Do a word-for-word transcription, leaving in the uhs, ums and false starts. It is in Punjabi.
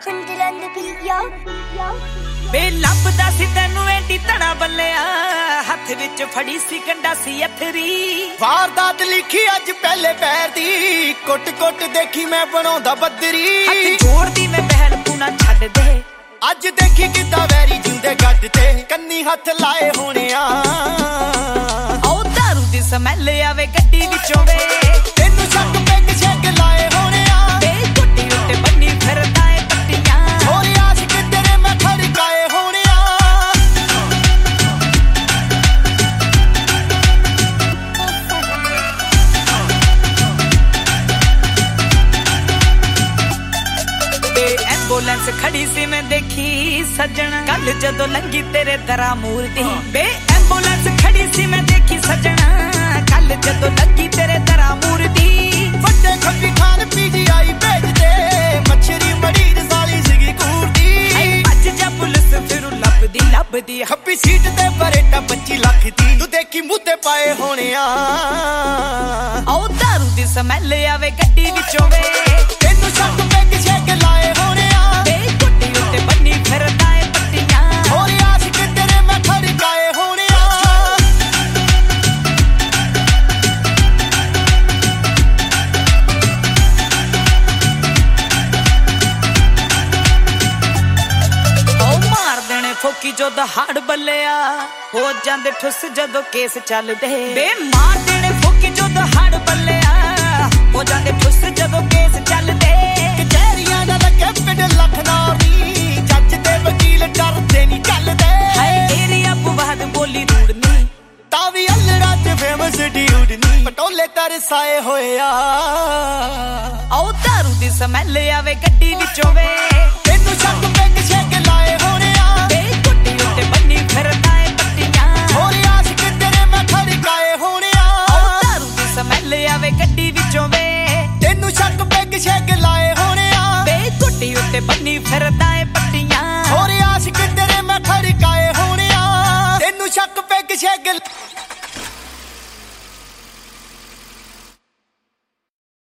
Kundiran the beat, yo, yo. ਬੇ ਲੱਭਦਾ ਸੀ ਤੈਨੂੰ ਐਡੀ ਧੜਾ ਬੱਲਿਆ ਹੱਥ ਵਿੱਚ ਫੜੀ ਸੀ ਕੰਡਾ ਸੀ ਅਥਰੀ ਵਾਰਦਾਤ ਲਿਖੀ ਅੱਜ ਪਹਿਲੇ ਪੈਰ ਦੀ ਕੁੱਟ ਕੁੱਟ ਦੇਖੀ ਮੈਂ ਬਣਾਉਂਦਾ ਬੱਦਰੀ ਹੱਥ ਜੋੜਦੀ ਮੈਂ ਬਹਿਲ ਤੂੰ ਨਾ ਛੱਡ ਦੇ ਅੱਜ ਦੇਖੀ ਕਿੱਦਾਂ ਵੈਰੀ ਜਿਉਂਦੇ ਗੱਡ ਤੇ ਕੰਨੀ ਹੱਥ ਲਾਏ ਹੋਣਿਆ ਉਹ ਦਾਰੂ ਦੀ ਸਮੈਲ ਆਵੇ ਗੱਡੀ ਵਿੱਚੋਂ ਵੇ ਤੈਨੂੰ ਸ਼ੱਕ ਪੈਗ ਛੱਕ ਲਾਏ ਹੋਣਿਆ ਬੇ ਕੁੱਟੀ ਉੱਤੇ ਬੰਨੀ ਫਿਰਦਾ ਏ ਪੱਟੀਆਂ ਹੋਰ ਆਸ਼ਿਕ ਤੇਰੇ ਮੈਂ ਖੜਕਾਏ ਹੋਣਿਆ ਬੇ ਐਂਬੂਲੈਂਸ ਖੜੀ ਸੀ ਮੈਂ ਦੇਖੀ ਸੱਜਣਾ ਕੱਲ ਜਦੋਂ ਲੰਗੀ ਤੇਰੇ ਦਰਾਂ ਮੂਰਤੀ ਬੇ ਐਂਬੂਲੈਂਸ ਖੜੀ ਸੀ ਮੈਂ ਦੇਖੀ ਸੱਜਣਾ ਕੱਲ ਜਦੋਂ ਲੰਗੀ ਤੇਰੇ ਦਰਾਂ ਮੂਰਤੀ ਵੱਡੇ ਖੱਬੀ ਖਾਨ ਪੀਜੀਆਈ ਭੇਜਦੇ ਮੱਛਰੀ ਮੜੀ ਰਸਾਲੀ ਸੀਗੀ ਕੂਰਦੀ ਆਈ ਭੱਜ ਜਾ ਪੁਲਿਸ ਫਿਰ ਲੱਭਦੀ ਲੱਭਦੀ ਖੱਬੀ ਸੀਟ ਤੇ ਬਰੇਟਾ ਪੱਚੀ ਲੱਖ ਦੀ ਤੂੰ ਦੇਖੀ ਮੂੰਹ ਪਾਏ ਹੋਣਿਆ ਉਹ ਦਾਰੂ ਦੀ ਸਮੈਲ ਆਵੇ ਗੱਡੀ ਵਿੱਚੋਂ ਵੇ ਤੈਨੂੰ ਸ਼ੱਕ ਪੈਗ ਛੱਕ ਲਾਏ ਹੋਣਿਆ ਬੇ ਕੁੱਟੀ ਉੱਤੇ ਬੰਨੀ ਫਿਰਦਾ ਏ ਪੱਟੀਆਂ ਹੋਰ ਆਸ਼ਿਕ ਤੇਰੇ ਮੈਂ ਖੜਕਾਏ ਹੋਣਿਆ ਫੋਕੀ ਜੋ ਦਹਾੜ ਬੱਲਿਆ ਹੋ ਜਾਂਦੇ ਠੁੱਸ ਜਦੋਂ ਕੇਸ ਚੱਲਦੇ ਬੇ ਮਾਰ ਦੇਣੇ ਫੋਕੀ ਜੋ ਦਹਾੜ ਬੱਲਿਆ ਹੋ ਜਾਂਦੇ ਠੁੱਸ ਜਦੋਂ ਕੇਸ ਚੱਲਦੇ ਕਚਹਿਰੀਆਂ ਦਾ ਲੱਗੇ ਪਿੰਡ ਲਖਨੌਰ ਦੀ ਜੱਜ ਤੇ ਵਕੀਲ ਡਰਦੇ ਨਹੀਂ ਚੱਲਦੇ ਹਾਏ ਏਰੀਆ ਬੁਵਾਦ ਬੋਲੀ ਰੂੜਨੀ ਤਾਂ ਵੀ ਅਲੜਾ ਤੇ ਫੇਮਸ ਡਿਊਡਨੀ ਪਟੋਲੇ ਤਰਸਾਏ ਹੋਇਆ ਆਉ ਦਾਰੂ ਦੀ ਸਮੈਲ ਆਵੇ ਗੱਡੀ ਵਿੱਚੋਂ ਵੇ